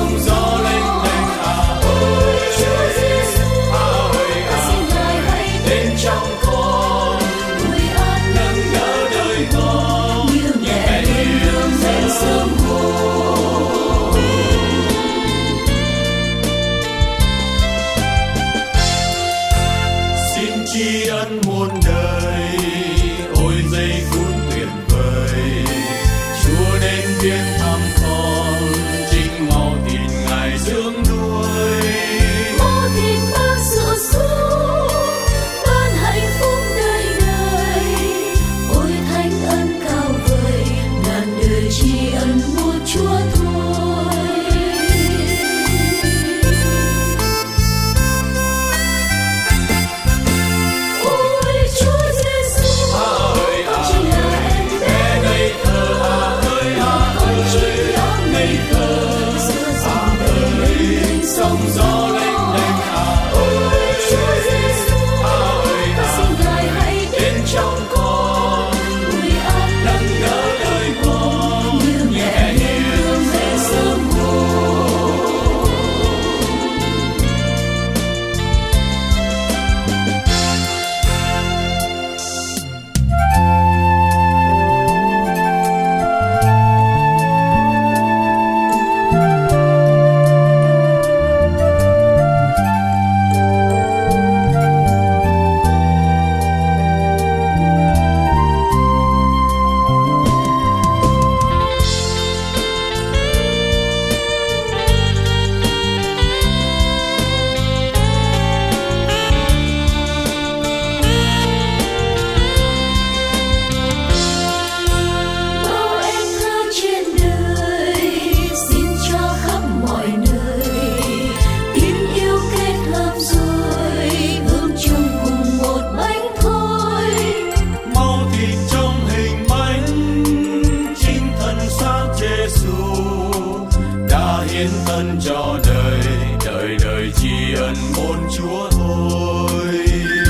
sóng gió lênh đênh ơi, xin Ngài hãy đến trong con, nâng đỡ đời con như mẹ hiền dậy sớm hôm. Xin tri ân muôn đời, ôi giây phút tuyệt vời, Chúa đến viếng thăm con, chính máu thịt Ngài dưỡng nuôi. Máu thịt ban sự sống, ban hạnh phúc đời đời, ôi thánh ân cao vời, ngàn đời tri ân một Chúa thôi. Ôi Chúa Giêsu, chính là em bé ngây thơ, con chỉ đó ngây thơ, Sóng gió lênh đênh ơi, Chúa Giêsu, xin Ngài hãy đến trong con, nâng đỡ đời con như mẹ hiền dậy sớm hôm. Bao em thơ trên đời, xin cho khắp mọi nơi, tình yêu kết hợp rồi, ươm chung cùng một bánh thôi. máu thịt trong hình bánh, chính thân xác Giêsu đã hiến thân cho đời, đời đời tri ân một Chúa thôi.